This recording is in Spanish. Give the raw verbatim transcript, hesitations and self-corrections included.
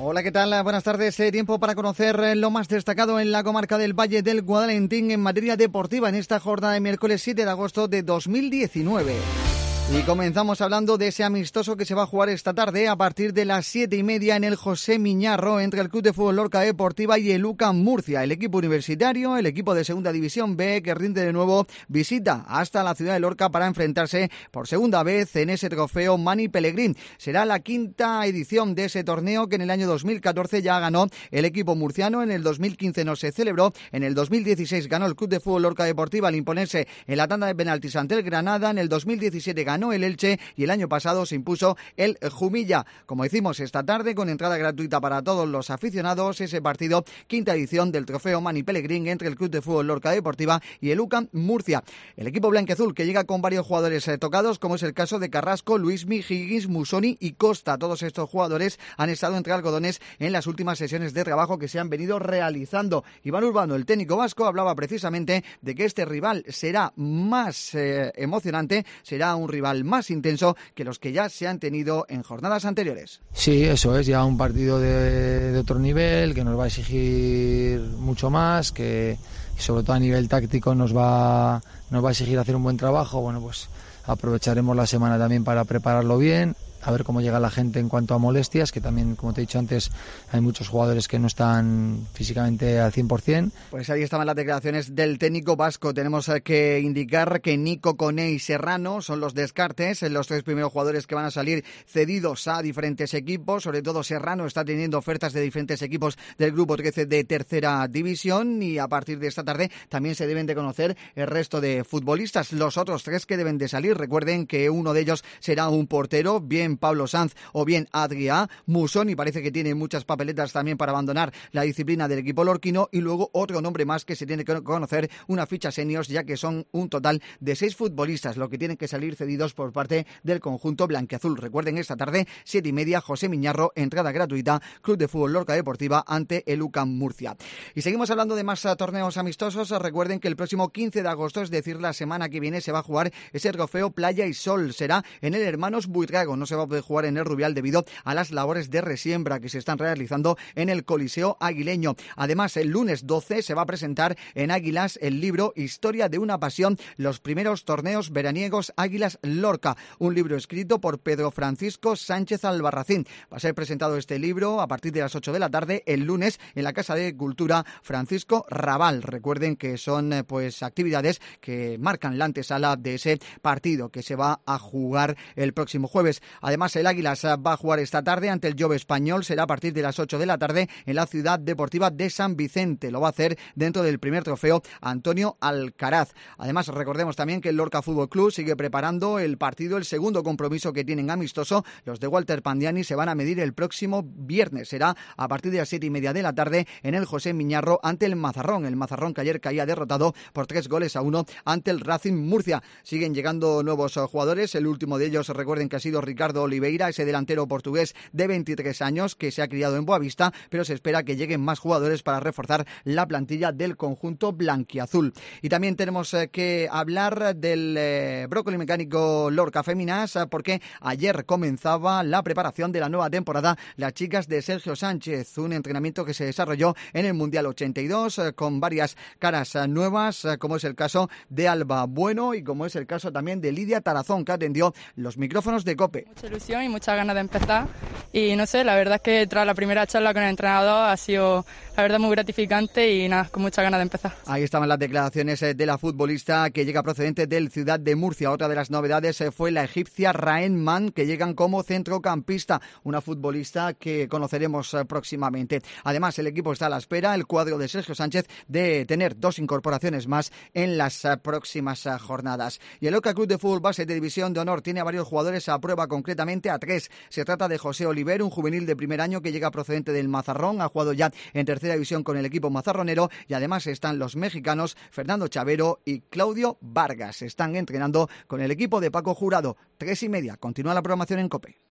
Hola, ¿qué tal? Buenas tardes. Eh, tiempo para conocer lo más destacado en la comarca del Valle del Guadalentín en materia deportiva en esta jornada de miércoles siete de agosto de dos mil diecinueve. Y comenzamos hablando de ese amistoso que se va a jugar esta tarde a partir de las siete y media en el José Miñarro entre el Club de Fútbol Lorca Deportiva y el U C A M Murcia. El equipo universitario, el equipo de Segunda División B, que rinde de nuevo visita hasta la ciudad de Lorca para enfrentarse por segunda vez en ese trofeo Mani Pellegrín. Será la quinta edición de ese torneo que en el año dos mil catorce ya ganó el equipo murciano, en el dos mil quince no se celebró, en el dos mil dieciséis ganó el Club de Fútbol Lorca Deportiva al imponerse en la tanda de penaltis ante el Granada, en el dos mil diecisiete ganó ganó el Elche y el año pasado se impuso el Jumilla. Como decimos, esta tarde con entrada gratuita para todos los aficionados, ese partido, quinta edición del trofeo Mani Pellegrín entre el Club de Fútbol Lorca Deportiva y el U C A M Murcia. El equipo blanquiazul que llega con varios jugadores eh, tocados, como es el caso de Carrasco, Luismi, Higgins, Musoni y Costa. Todos estos jugadores han estado entre algodones en las últimas sesiones de trabajo que se han venido realizando. Iván Urbano, el técnico vasco, hablaba precisamente de que este rival será más eh, emocionante, será un rival más intenso que los que ya se han tenido en jornadas anteriores. Sí, eso es, ya un partido de, de otro nivel, que nos va a exigir mucho más, que sobre todo a nivel táctico nos va, nos va a exigir hacer un buen trabajo. Bueno, pues aprovecharemos la semana también para prepararlo bien, a ver cómo llega la gente en cuanto a molestias, que también, como te he dicho antes, hay muchos jugadores que no están físicamente al cien por ciento. Pues ahí estaban las declaraciones del técnico vasco. Tenemos que indicar que Nico, Koné y Serrano son los descartes, los tres primeros jugadores que van a salir cedidos a diferentes equipos. Sobre todo Serrano está teniendo ofertas de diferentes equipos del grupo trece de tercera división, y a partir de esta tarde también se deben de conocer el resto de futbolistas. Los otros tres que deben de salir, recuerden que uno de ellos será un portero, bien Pablo Sanz o bien Adrià. Musoni parece que tiene muchas papeletas también para abandonar la disciplina del equipo lorquino, y luego otro nombre más que se tiene que conocer, una ficha seniors, ya que son un total de seis futbolistas lo que tienen que salir cedidos por parte del conjunto blanquiazul. Recuerden, esta tarde, siete y media, José Miñarro, entrada gratuita, Club de Fútbol Lorca Deportiva ante el U C A M Murcia. Y seguimos hablando de más uh, torneos amistosos. Recuerden que el próximo quince de agosto, es decir, la semana que viene, se va a jugar ese trofeo Playa y Sol. Será en el Hermanos Buitrago. No se va a poder jugar en el Rubial debido a las labores de resiembra que se están realizando en el Coliseo Aguileño. Además, el lunes doce se va a presentar en Águilas el libro Historia de una pasión, los primeros torneos veraniegos Águilas Lorca, un libro escrito por Pedro Francisco Sánchez Albarracín. Va a ser presentado este libro a partir de las ocho de la tarde el lunes en la Casa de Cultura Francisco Raval. Recuerden que son pues actividades que marcan la antesala de ese partido que se va a jugar el próximo jueves. Además, el Águilas va a jugar esta tarde ante el Jove Español, será a partir de las ocho de la tarde en la Ciudad Deportiva de San Vicente. Lo va a hacer dentro del primer trofeo Antonio Alcaraz. Además, recordemos también que el Lorca Fútbol Club sigue preparando el partido, el segundo compromiso que tienen amistoso. Los de Walter Pandiani se van a medir el próximo viernes. Será a partir de las siete y media de la tarde en el José Miñarro ante el Mazarrón. El Mazarrón que ayer caía derrotado por tres goles a uno ante el Racing Murcia. Siguen llegando nuevos jugadores. El último de ellos, recuerden que ha sido Ricardo Oliveira, ese delantero portugués de veintitrés años que se ha criado en Boavista, pero se espera que lleguen más jugadores para reforzar la plantilla del conjunto blanquiazul. Y también tenemos eh, que hablar del eh, brócoli mecánico Lorca Féminas, eh, porque ayer comenzaba la preparación de la nueva temporada las chicas de Sergio Sánchez, un entrenamiento que se desarrolló en el Mundial ochenta y dos eh, con varias caras eh, nuevas, eh, como es el caso de Alba Bueno y como es el caso también de Lidia Tarazón, que atendió los micrófonos de COPE. Mucha ilusión y muchas ganas de empezar, y no sé, la verdad es que tras la primera charla con el entrenador ha sido la verdad muy gratificante y nada, con muchas ganas de empezar. Ahí estaban las declaraciones de la futbolista que llega procedente del Ciudad de Murcia. Otra de las novedades fue la egipcia Raen Man, que llegan como centrocampista, una futbolista que conoceremos próximamente. Además, el equipo está a la espera, el cuadro de Sergio Sánchez, de tener dos incorporaciones más en las próximas jornadas. Y el Lorca Club de Fútbol Base de División de Honor tiene a varios jugadores a prueba, concretamente a tres. Se trata de José Oliver, un juvenil de primer año que llega procedente del Mazarrón, ha jugado ya en tercera división con el equipo mazarronero, y además están los mexicanos Fernando Chavero y Claudio Vargas. Están entrenando con el equipo de Paco Jurado. Tres y media. Continúa la programación en COPE.